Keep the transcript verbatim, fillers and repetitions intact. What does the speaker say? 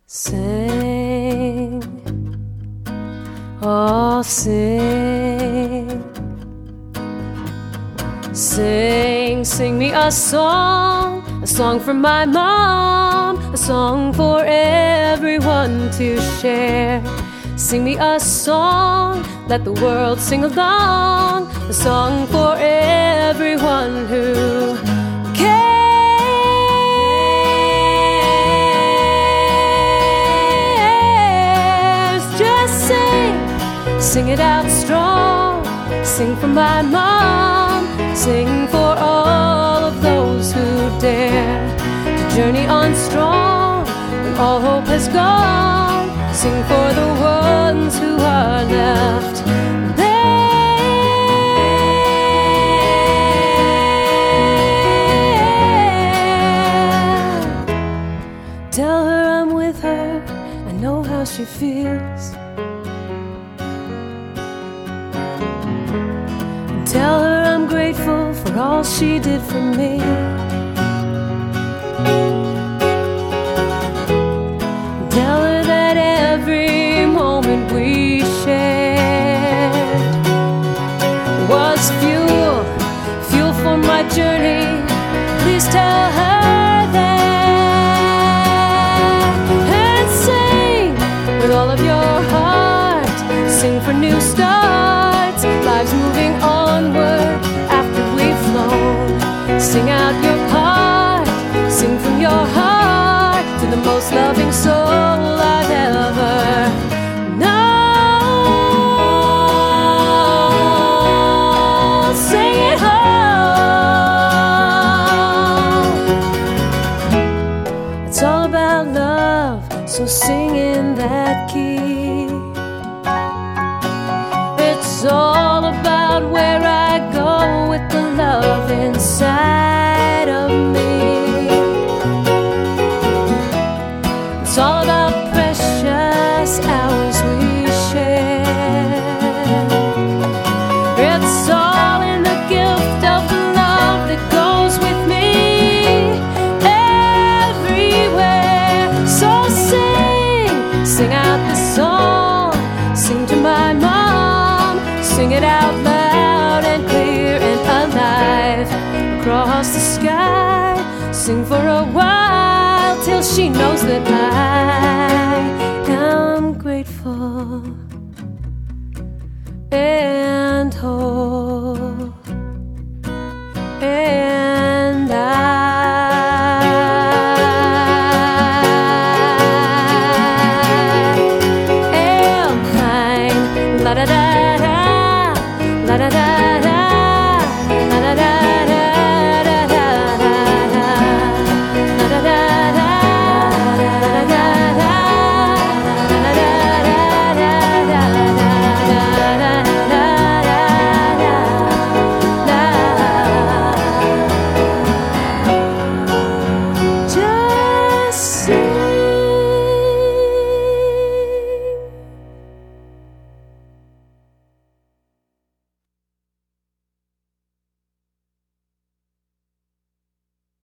Sing, oh sing, sing, sing me a song, a song from my mom, a song for everyone to share. Sing me a song, let the world sing along, a song for everyone who sing it out strong, sing for my mom, sing for all of those who dare to journey on strong when all hope has gone. Sing for the ones who are left there. Tell her I'm with her, I know how she feels. Tell her I'm grateful for all she did for me. Tell her that every moment we shared was fuel, fuel for my journey. Please tell her that. And sing with all of your heart, sing for new starts, lives moving onward after we've flown. Sing out your part, sing from your heart to the most loving soul I've ever known. Sing it home. It's all about love, so sing in that key. It's all about where I go with the love inside of me. It's all about precious hours we share. It's all in the gift of the love that goes with me everywhere. So sing, sing out the song, sing to my mom, sing it out loud and clear and alive across the sky. Sing for a while till she knows